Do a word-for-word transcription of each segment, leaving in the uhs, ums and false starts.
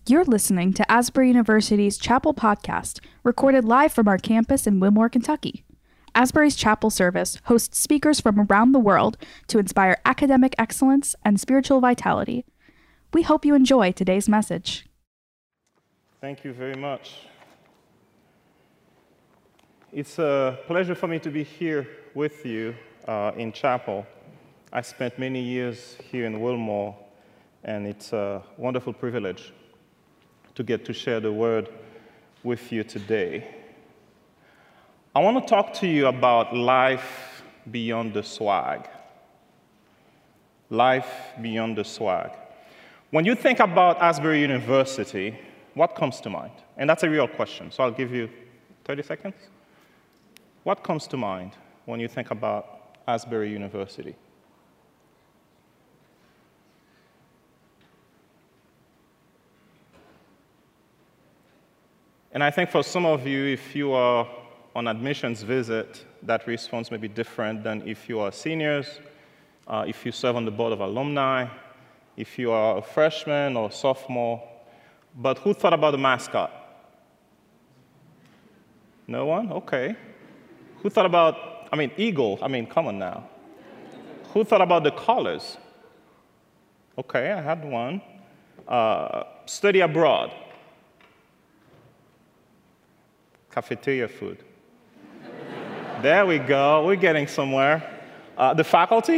You're listening to Asbury University's Chapel Podcast, recorded live from our campus in Wilmore, Kentucky. Asbury's Chapel Service hosts speakers from around the world to inspire academic excellence and spiritual vitality. We hope you enjoy today's message. Thank you very much. It's a pleasure for me to be here with you uh, in chapel. I spent many years here in Wilmore, and it's a wonderful privilege to get to share the word with you today. I want to talk to you about life beyond the swag. Life beyond the swag. When you think about Asbury University, what comes to mind? And that's a real question, so I'll give you thirty seconds. What comes to mind when you think about Asbury University? And I think for some of you, if you are on admissions visit, that response may be different than if you are seniors, uh, if you serve on the board of alumni, if you are a freshman or sophomore. But who thought about the mascot? No one? Okay. Who thought about, I mean, eagle? I mean, come on now. Who thought about the colors? Okay, I had one. Uh, study abroad. Cafeteria food. There we go. We're getting somewhere. Uh, the faculty?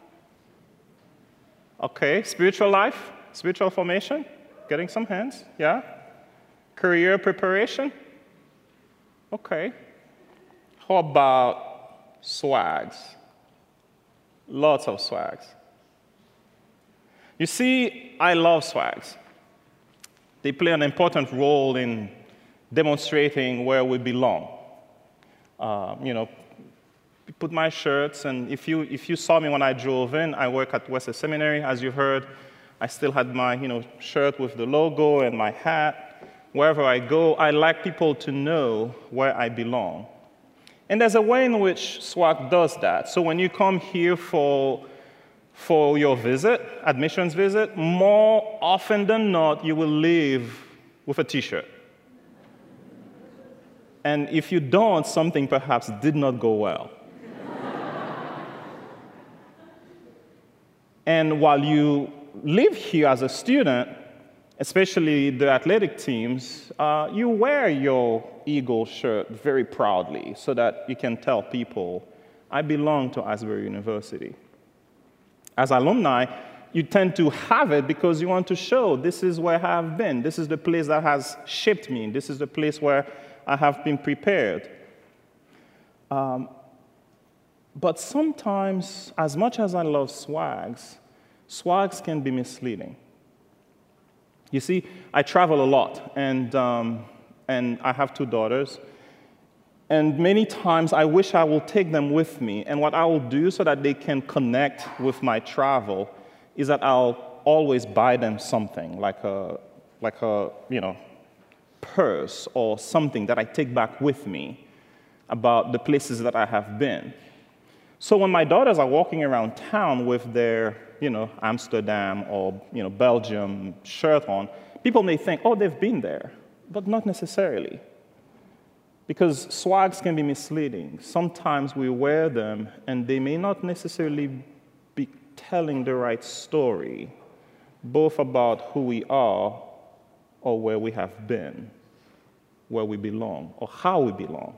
Okay. Spiritual life? Spiritual formation? Getting some hands? Yeah. Career preparation? Okay. How about swags? Lots of swags. You see, I love swags. They play an important role in demonstrating where we belong. Uh, you know, put my shirts, and if you if you saw me when I drove in, I work at Wesleyan Seminary, as you heard. I still had my you know shirt with the logo and my hat. Wherever I go, I like people to know where I belong. And there's a way in which swag does that. So when you come here for for your visit, admissions visit, more often than not, you will leave with a T-shirt. And if you don't, something perhaps did not go well. And while you live here as a student, especially the athletic teams, uh, you wear your Eagle shirt very proudly so that you can tell people, I belong to Asbury University. As alumni, you tend to have it because you want to show this is where I have been. This is the place that has shaped me. This is the place where I have been prepared. Um, but sometimes, as much as I love swags, swags can be misleading. You see, I travel a lot, and, um, and I have two daughters, and many times I wish I will take them with me, and what I will do so that they can connect with my travel is that I'll always buy them something, like a, like a, you know, purse or something that I take back with me about the places that I have been. So when my daughters are walking around town with their, you know, Amsterdam or, you know, Belgium shirt on, people may think, oh, they've been there, but not necessarily. Because swags can be misleading. Sometimes we wear them and they may not necessarily be telling the right story, both about who we are or where we have been, where we belong, or how we belong.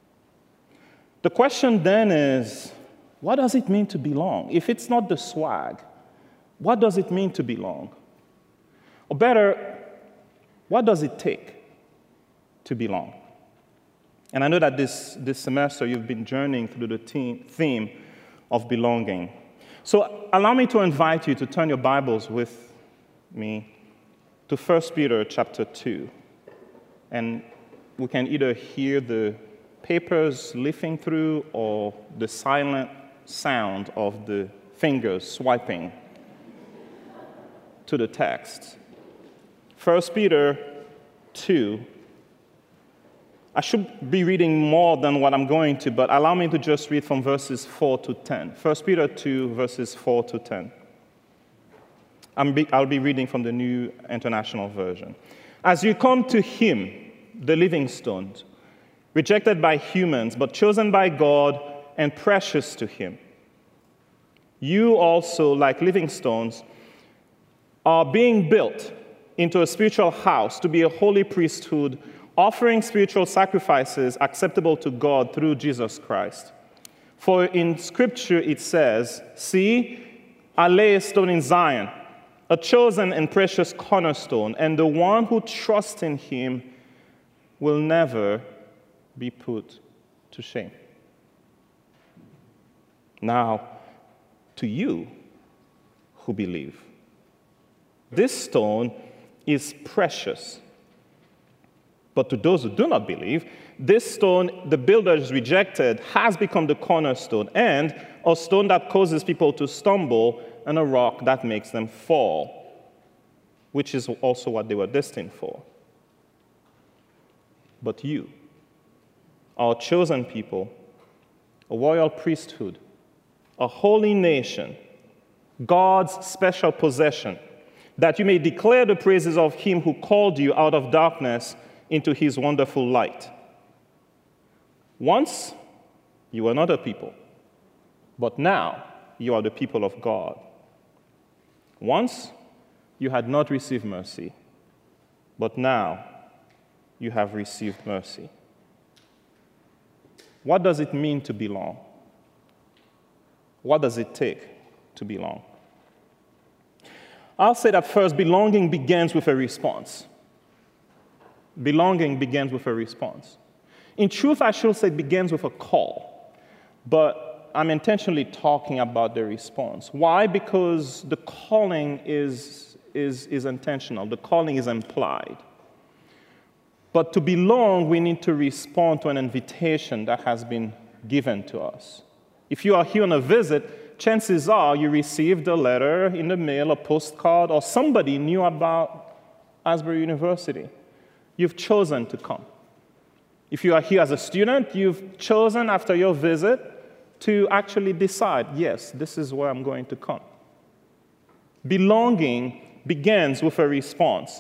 The question then is, what does it mean to belong? If it's not the swag, what does it mean to belong? Or better, what does it take to belong? And I know that this, this semester you've been journeying through the theme of belonging. So allow me to invite you to turn your Bibles with me to First Peter chapter two. And we can either hear the papers leafing through or the silent sound of the fingers swiping to the text. First Peter two. I should be reading more than what I'm going to, but allow me to just read from verses four to ten. First Peter two, verses four to ten. I'm be, I'll be reading from the New International Version. As you come to him, the living stone, rejected by humans, but chosen by God and precious to him, you also, like living stones, are being built into a spiritual house to be a holy priesthood, offering spiritual sacrifices acceptable to God through Jesus Christ. For in Scripture it says, "See, I lay a stone in Zion, a chosen and precious cornerstone, and the one who trusts in him will never be put to shame." Now, to you who believe, this stone is precious. But to those who do not believe, this stone the builders rejected has become the cornerstone, and a stone that causes people to stumble, and a rock that makes them fall, which is also what they were destined for. But you, our chosen people, a royal priesthood, a holy nation, God's special possession, that you may declare the praises of him who called you out of darkness into his wonderful light. Once you were not a people, but now you are the people of God. Once you had not received mercy, but now you have received mercy. What does it mean to belong? What does it take to belong? I'll say that first, belonging begins with a response. Belonging begins with a response. In truth, I should say it begins with a call, but I'm intentionally talking about the response. Why? Because the calling is, is, is intentional. The calling is implied. But to belong, we need to respond to an invitation that has been given to us. If you are here on a visit, chances are you received a letter in the mail, a postcard, or somebody knew about Asbury University. You've chosen to come. If you are here as a student, you've chosen after your visit to actually decide, yes, this is where I'm going to come. Belonging begins with a response.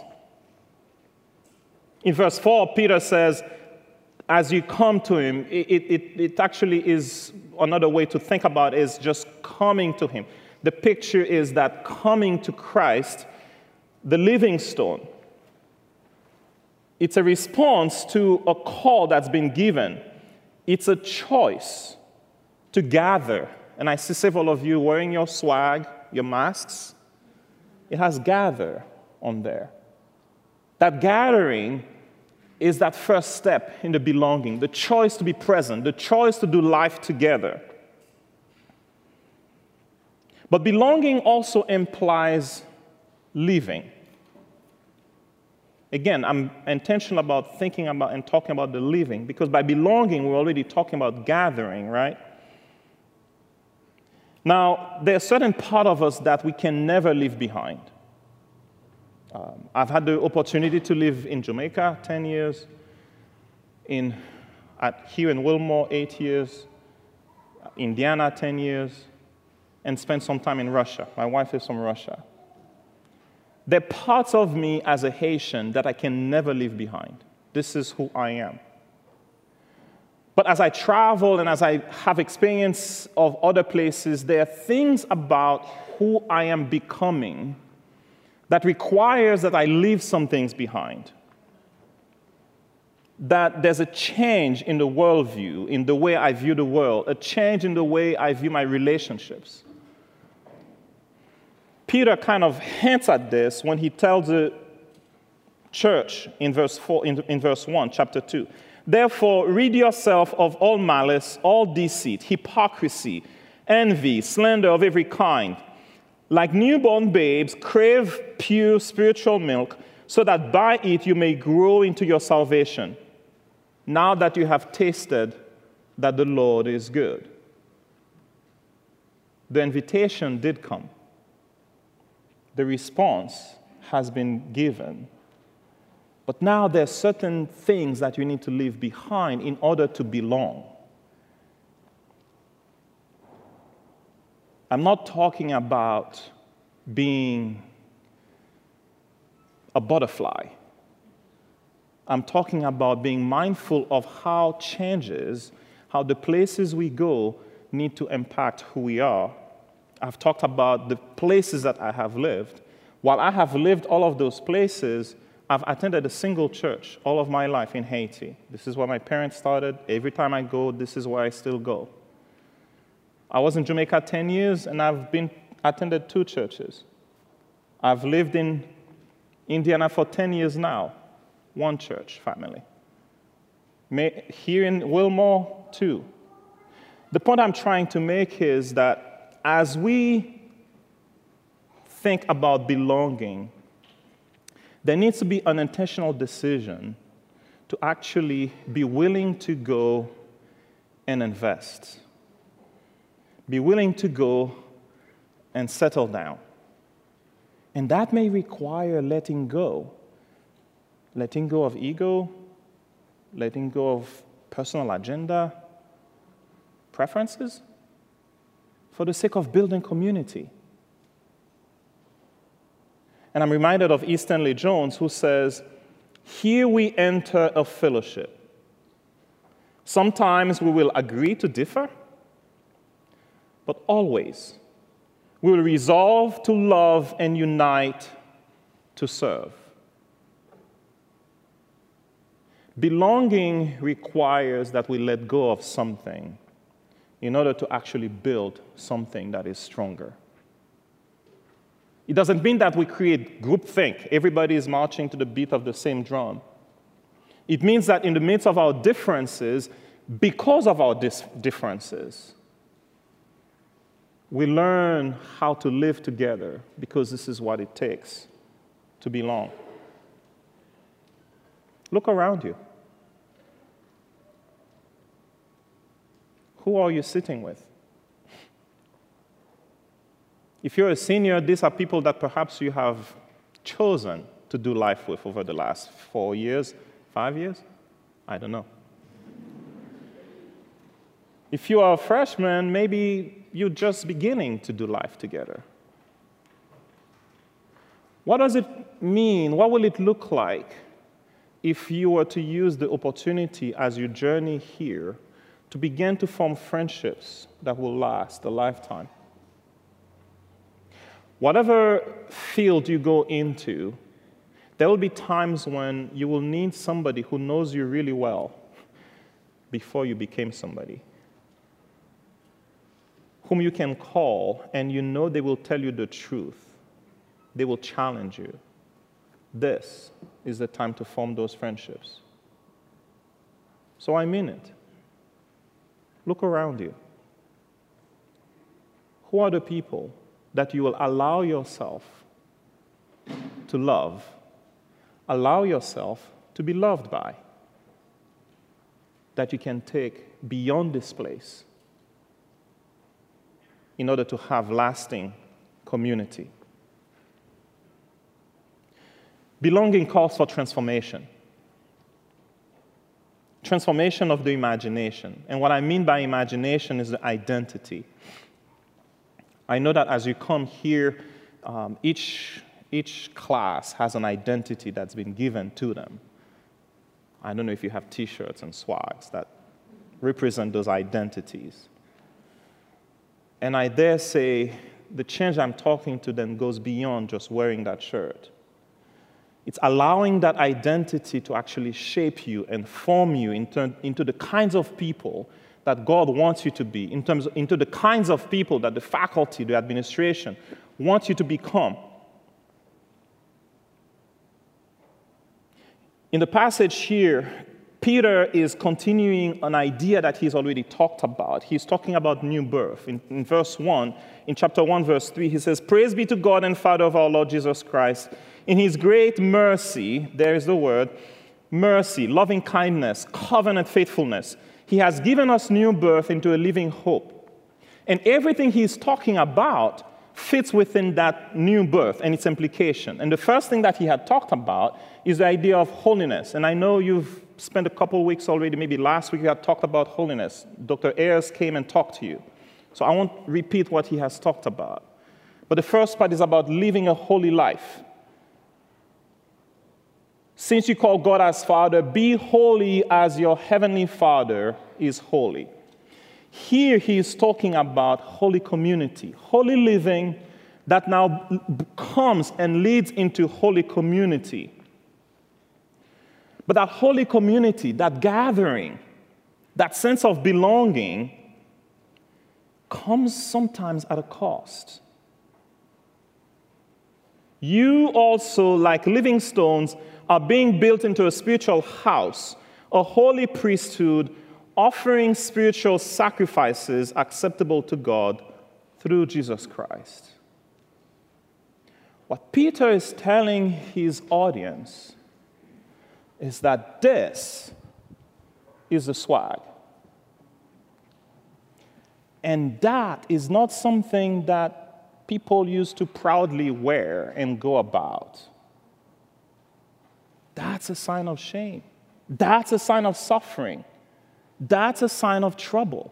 In verse four, Peter says, as you come to him, it, it, it actually is another way to think about it is just coming to him. The picture is that coming to Christ, the living stone. It's a response to a call that's been given. It's a choice to gather. And I see several of you wearing your swag, your masks. It has gather on there. That gathering is that first step in the belonging, the choice to be present, the choice to do life together. But belonging also implies living. Again, I'm intentional about thinking about and talking about the living, because by belonging, we're already talking about gathering, right? Now, there are certain part of us that we can never leave behind. Um, I've had the opportunity to live in Jamaica ten years, in, at, here in Wilmore eight years, Indiana ten years, and spent some time in Russia. My wife is from Russia. There are parts of me as a Haitian that I can never leave behind. This is who I am. But as I travel and as I have experience of other places, there are things about who I am becoming that requires that I leave some things behind. That there's a change in the worldview, in the way I view the world, a change in the way I view my relationships. Peter kind of hints at this when he tells the church in verse four, in, in verse one, chapter two. Therefore, rid yourself of all malice, all deceit, hypocrisy, envy, slander of every kind. Like newborn babes, crave pure spiritual milk, so that by it you may grow into your salvation, now that you have tasted that the Lord is good. The invitation did come. The response has been given. But now there are certain things that you need to leave behind in order to belong. I'm not talking about being a butterfly. I'm talking about being mindful of how changes, how the places we go need to impact who we are. I've talked about the places that I have lived. While I have lived all of those places, I've attended a single church all of my life in Haiti. This is where my parents started. Every time I go, this is where I still go. I was in Jamaica ten years, and I've been attended two churches. I've lived in Indiana for ten years now, one church family. May, here in Wilmore, two. The point I'm trying to make is that as we think about belonging, there needs to be an intentional decision to actually be willing to go and invest. Be willing to go and settle down. And that may require letting go. Letting go of ego, letting go of personal agenda, preferences, for the sake of building community. And I'm reminded of E. Stanley Jones, who says, "Here we enter a fellowship. Sometimes we will agree to differ, but always we will resolve to love and unite to serve." Belonging requires that we let go of something in order to actually build something that is stronger. It doesn't mean that we create groupthink. Everybody is marching to the beat of the same drum. It means that in the midst of our differences, because of our dis- differences, we learn how to live together, because this is what it takes to belong. Look around you. Who are you sitting with? If you're a senior, these are people that perhaps you have chosen to do life with over the last four years, five years? I don't know. If you are a freshman, maybe you're just beginning to do life together. What does it mean? What will it look like if you were to use the opportunity as you journey here to begin to form friendships that will last a lifetime? Whatever field you go into, there will be times when you will need somebody who knows you really well before you became somebody, whom you can call and you know they will tell you the truth. They will challenge you. This is the time to form those friendships. So I mean it. Look around you. Who are the people that you will allow yourself to love, allow yourself to be loved by, that you can take beyond this place in order to have lasting community? Belonging calls for transformation. Transformation of the imagination. And what I mean by imagination is the identity. I know that as you come here, um, each, each class has an identity that's been given to them. I don't know if you have T-shirts and swags that represent those identities. And I dare say the change I'm talking to them goes beyond just wearing that shirt. It's allowing that identity to actually shape you and form you into, into the kinds of people that God wants you to be, in terms of, into the kinds of people that the faculty, the administration wants you to become. In the passage here, Peter is continuing an idea that he's already talked about. He's talking about new birth. In, in verse one, in chapter one, verse three, he says, "Praise be to God and Father of our Lord Jesus Christ. In his great mercy," there is the word, mercy, loving kindness, covenant faithfulness, he has given us new birth into a living hope. And everything he's talking about fits within that new birth and its implication. And the first thing that he had talked about is the idea of holiness. And I know you've spent a couple of weeks already, maybe last week we had talked about holiness. Doctor Ayers came and talked to you. So I won't repeat what he has talked about. But the first part is about living a holy life. Since you call God as Father, be holy as your heavenly Father is holy. Here he is talking about holy community, holy living that now comes and leads into holy community. But that holy community, that gathering, that sense of belonging comes sometimes at a cost. You also, like living stones, are being built into a spiritual house, a holy priesthood, offering spiritual sacrifices acceptable to God through Jesus Christ. What Peter is telling his audience is that this is the swag. And that is not something that people used to proudly wear and go about. That's a sign of shame. That's a sign of suffering. That's a sign of trouble.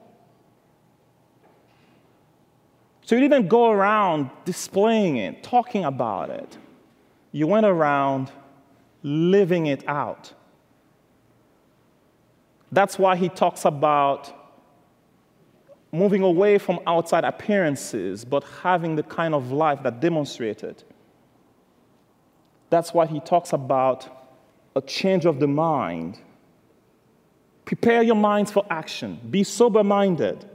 So you didn't go around displaying it, talking about it. You went around living it out. That's why he talks about moving away from outside appearances, but having the kind of life that demonstrated. That's why he talks about a change of the mind. Prepare your minds for action. Be sober-minded.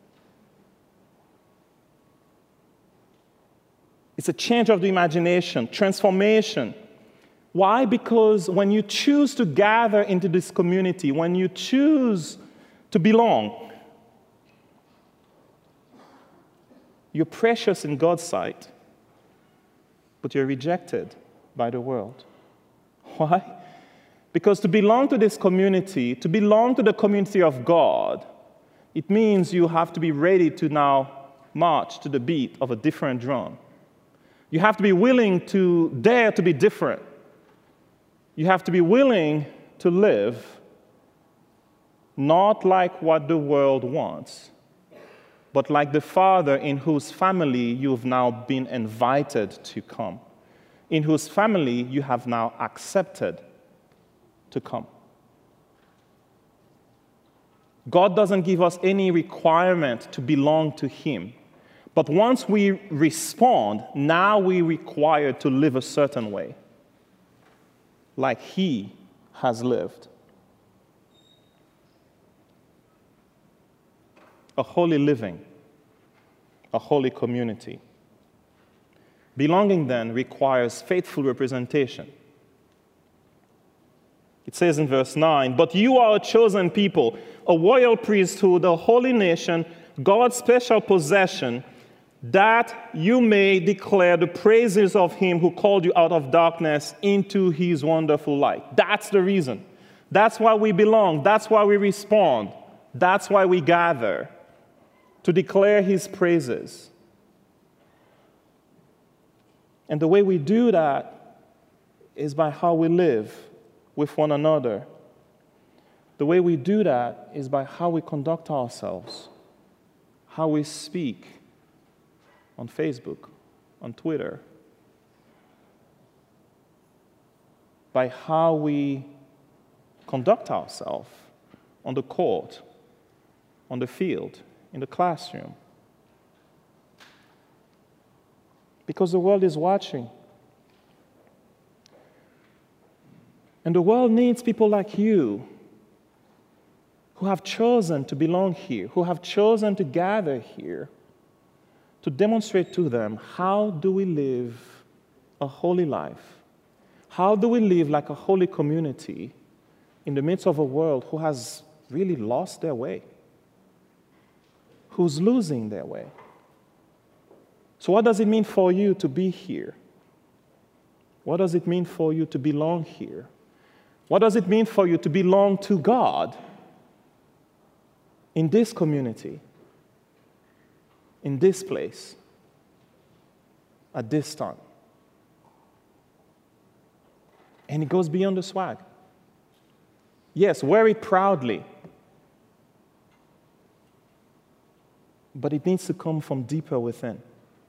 It's a change of the imagination, transformation. Why? Because when you choose to gather into this community, when you choose to belong, you're precious in God's sight, but you're rejected by the world. Why? Because to belong to this community, to belong to the community of God, it means you have to be ready to now march to the beat of a different drum. You have to be willing to dare to be different. You have to be willing to live not like what the world wants, but like the Father in whose family you've now been invited to come, in whose family you have now accepted to come. God doesn't give us any requirement to belong to Him. But once we respond, now we're required to live a certain way, like He has lived. A holy living, a holy community. Belonging, then, requires faithful representation. It says in verse nine, "But you are a chosen people, a royal priesthood, a holy nation, God's special possession, that you may declare the praises of Him who called you out of darkness into His wonderful light." That's the reason. That's why we belong. That's why we respond. That's why we gather, to declare His praises. And the way we do that is by how we live with one another. The way we do that is by how we conduct ourselves, how we speak on Facebook, on Twitter, by how we conduct ourselves on the court, on the field, in the classroom. Because the world is watching. And the world needs people like you who have chosen to belong here, who have chosen to gather here, to demonstrate to them how do we live a holy life? How do we live like a holy community in the midst of a world who has really lost their way, who's losing their way? So what does it mean for you to be here? What does it mean for you to belong here? What does it mean for you to belong to God in this community, in this place, at this time? And it goes beyond the swag. Yes, wear it proudly. But it needs to come from deeper within.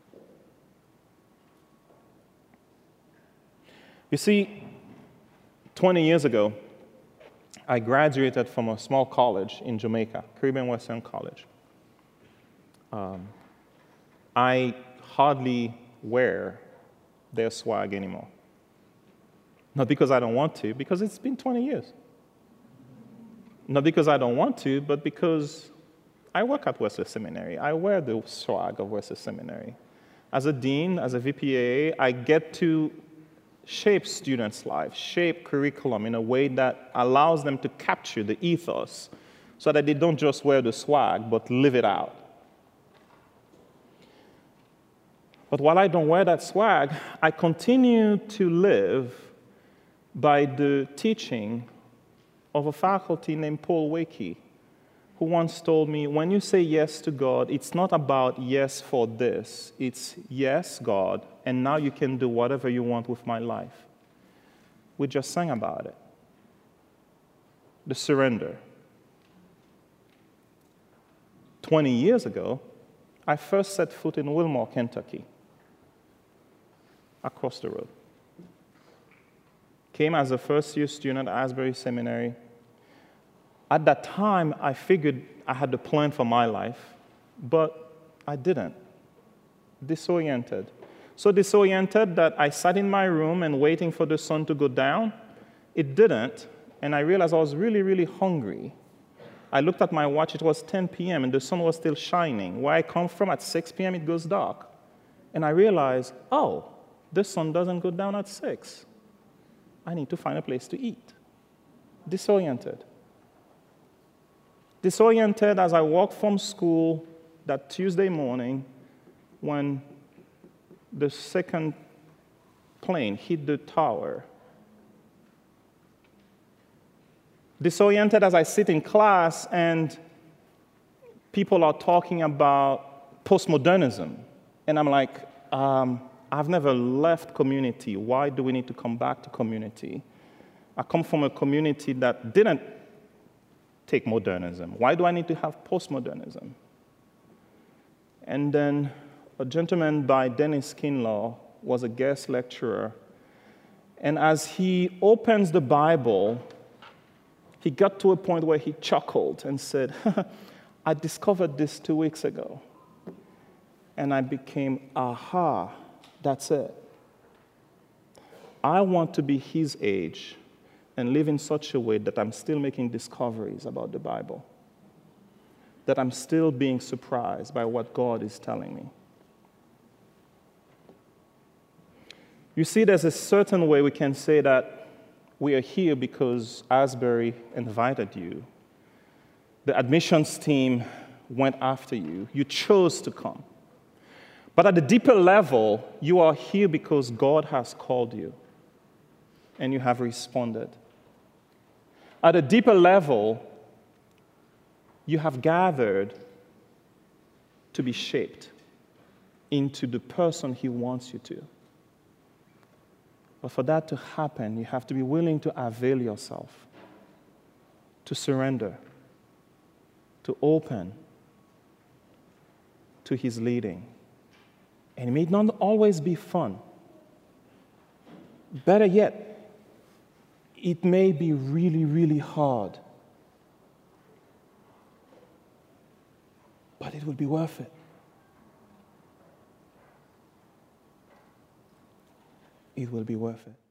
You see, twenty years ago, I graduated from a small college in Jamaica, Caribbean Western College. Um, I hardly wear their swag anymore. Not because I don't want to, because it's been twenty years. Not because I don't want to, but because I work at Wesley Seminary. I wear the swag of Wesley Seminary. As a dean, as a V P A, I get to shape students' lives, shape curriculum in a way that allows them to capture the ethos so that they don't just wear the swag, but live it out. But while I don't wear that swag, I continue to live by the teaching of a faculty named Paul Wakey, who once told me, when you say yes to God, it's not about yes for this. It's yes, God, and now you can do whatever you want with my life. We just sang about it. The surrender. twenty years ago, I first set foot in Wilmore, Kentucky, across the road. Came as a first-year student at Asbury Seminary. At that time, I figured I had a plan for my life, but I didn't. Disoriented. So disoriented that I sat in my room and waiting for the sun to go down. It didn't, and I realized I was really, really hungry. I looked at my watch, it was ten p.m., and the sun was still shining. Where I come from, at six p.m., it goes dark. And I realized, oh, the sun doesn't go down at six. I need to find a place to eat. Disoriented. Disoriented as I walked from school that Tuesday morning when the second plane hit the tower. Disoriented as I sit in class and people are talking about postmodernism. And I'm like, um, I've never left community. Why do we need to come back to community? I come from a community that didn't take modernism. Why do I need to have postmodernism? And then a gentleman by Dennis Kinlaw was a guest lecturer. And as he opens the Bible, he got to a point where he chuckled and said, I discovered this two weeks ago. And I became, aha, that's it. I want to be his age and live in such a way that I'm still making discoveries about the Bible, that I'm still being surprised by what God is telling me. You see, there's a certain way we can say that we are here because Asbury invited you. The admissions team went after you. You chose to come. But at the deeper level, you are here because God has called you, and you have responded. At a deeper level, you have gathered to be shaped into the person He wants you to. But for that to happen, you have to be willing to avail yourself, to surrender, to open to His leading. And it may not always be fun. Better yet, it may be really, really hard. But it will be worth it. It will be worth it.